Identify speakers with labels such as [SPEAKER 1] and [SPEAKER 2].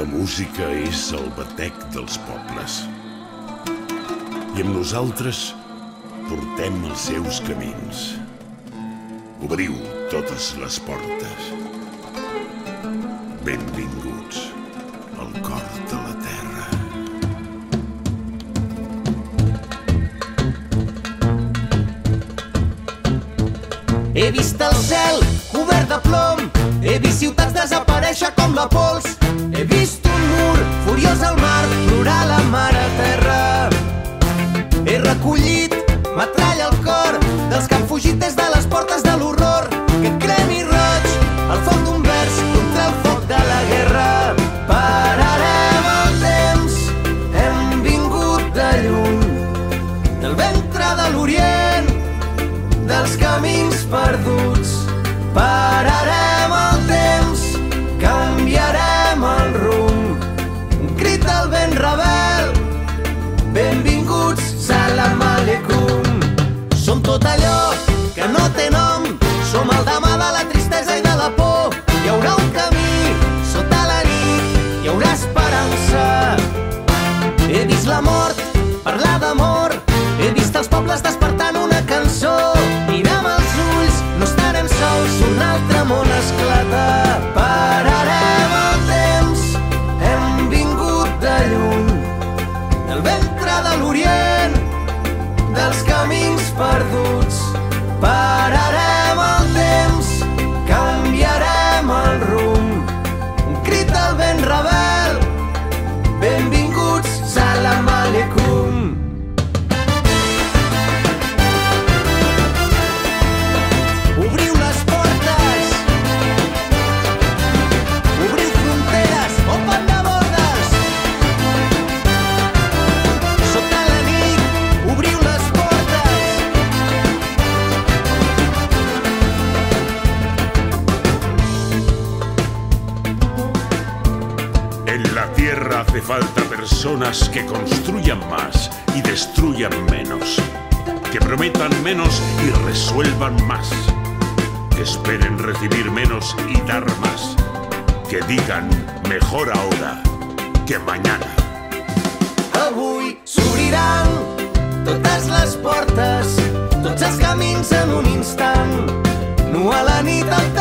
[SPEAKER 1] La música és el batec dels pobles. I amb nosaltres portem els seus camins. Obriu totes les portes. Benvinguts al cor de la terra.
[SPEAKER 2] He vist el cel cobert de plom, he vist ciutats desaparèixer com la pols, he vist un mur furiós al mar plorar la mare terra. He recollit metralla al cor dels que han fugit des de les portes de l'horror, que cremi roig al foc d'un vers contra el foc de la guerra. Pararem el temps, hem vingut de lluny, del ventre de l'Orient, dels camins perduts. Pararem el temps, canviarem el rumb, un crit al vent rebel, benvinguts, salam aleikum. Som tot allò que no té nom, som el demà de la tristesa i de la por. Hi haurà un camí sota la nit, hi haurà esperança. He vist la mort parlar d'amor, he vist els pobles despertant una cançó. Mirem els ulls, no estarem sols, un altre món esclata. Pararem el temps, hem vingut de lluny, del ventre de l'Orient, dels camins perduts. Pararem el temps, canviarem el rumb, un crit al vent rebel, benvinguts, salam aleikum. Obriu les portes, obriu fronteres, open de bordes. Sota la nit, obriu les portes.
[SPEAKER 1] En la tierra hace falta personas que construyan más y destruyan menos, que prometan menos y resuelvan más, que esperen recibir menos y dar más, que digan mejor ahora que mañana.
[SPEAKER 2] Avui s'obriran totes les portes, tots els camins en un instant. Nu a la nit el